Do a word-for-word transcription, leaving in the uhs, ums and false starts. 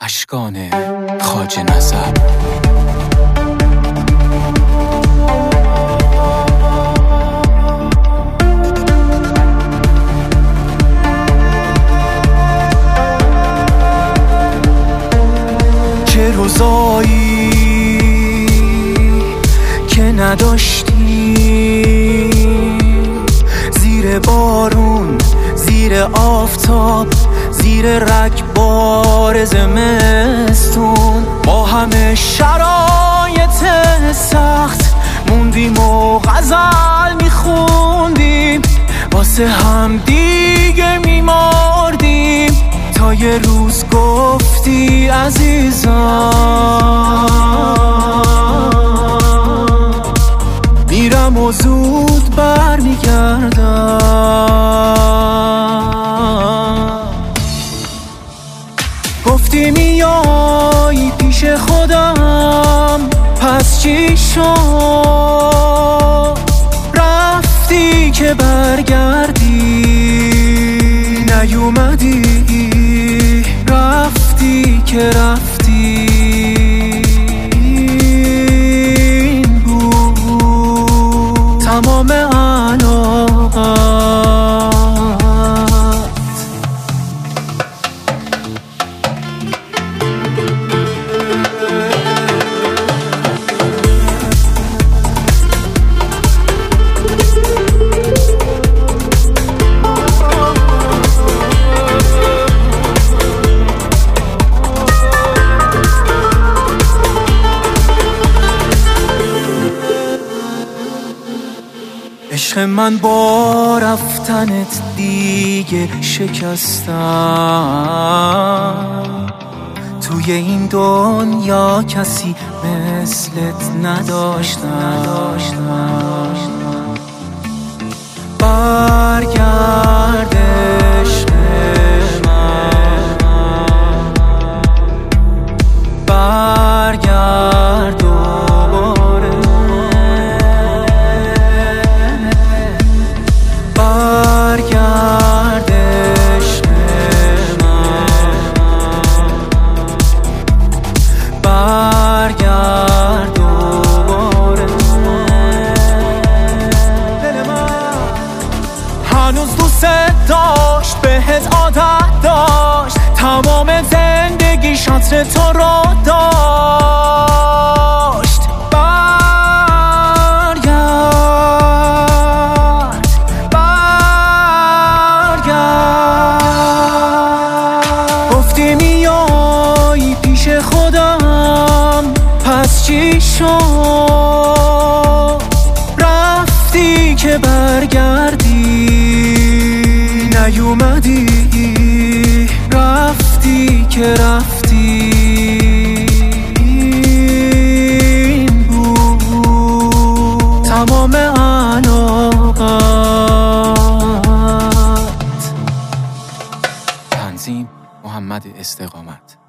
اشکان خواجه نسب. چه روزایی که نداشتی زیر بارون، زیر آفتاب، زیر رگبار زمستون، با همه شرایط سخت موندیم و غزل میخوندیم، واسه هم دیگه میمردیم تا یه روز گفتی عزیزم میرم و زود برمیگردم. گفتی میای پیش خودم، پس چی شد؟ رفتی که برگردی، نیومدی، رفتی که رفتی. این بود تمام علاقت. عشق من با رفتنت دیگه شکستم، توی این دنیا کسی مثلت نداشتم. برگرد عشق من، برگرد دوباره، برگرد عشق من، برگرد دوباره. دل من هنوز دوست داشت، بهت عادت داشت، تمام زندگی شطر تو رو داشت. برگرد، برگرد. گفتی میای پیش خودم، پس چی شد؟ رفتی که برگردی، نیومدی، رفتی که رفتی. این بود تمام علاقت. تنظیم محمد استقامت.